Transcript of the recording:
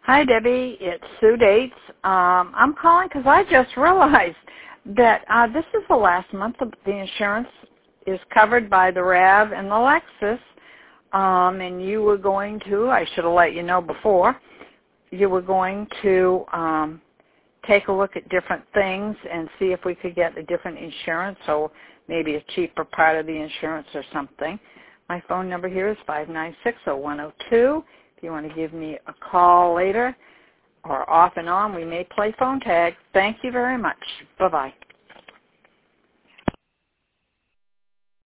Hi, Debbie. It's Sue Dates. I'm calling because I just realized that this is the last month of the insurance is covered by the RAV and the Lexus, and you were going to, I should have let you know before, you were going to take a look at different things and see if we could get a different insurance, so maybe a cheaper part of the insurance or something. My phone number here is 596-0102. If you want to give me a call later or off and on, we may play phone tag. Thank you very much. Bye-bye.